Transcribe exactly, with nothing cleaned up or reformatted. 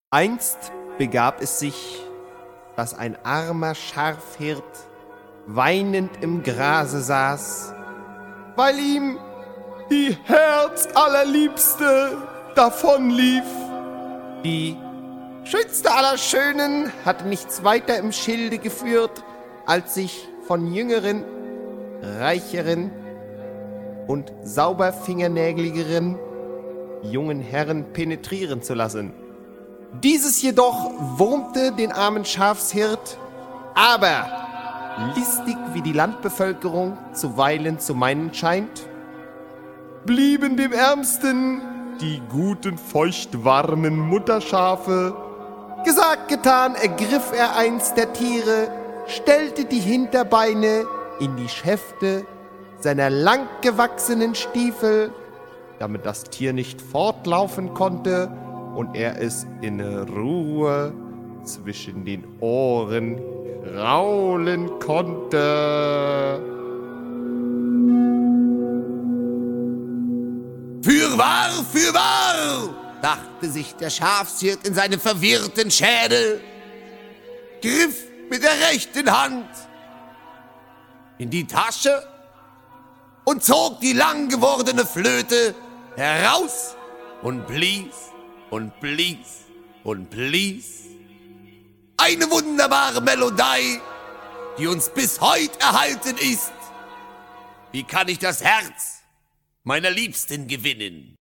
Einst begab es sich, dass ein armer Schafhirt weinend im Grase saß, weil ihm die Herzallerliebste davonlief. Die schönste aller Schönen hatte nichts weiter im Schilde geführt, als sich von jüngeren, reicheren und sauberfingernägeligeren jungen Herren penetrieren zu lassen. Dieses jedoch wurmte den armen Schafshirt, aber listig wie die Landbevölkerung zuweilen zu meinen scheint, blieben dem Ärmsten die guten, feuchtwarmen Mutterschafe. Gesagt, getan, ergriff er eins der Tiere, stellte die Hinterbeine in die Schäfte seiner langgewachsenen Stiefel, damit das Tier nicht fortlaufen konnte und er es in Ruhe zwischen den Ohren kraulen konnte. Fürwahr, fürwahr, dachte sich der Schafshirt in seinem verwirrten Schädel, griff mit der rechten Hand in die Tasche und zog die lang gewordene Flöte heraus und blies und blies und blies. Eine wunderbare Melodie, die uns bis heute erhalten ist. Wie kann ich das Herz meiner Liebsten gewinnen?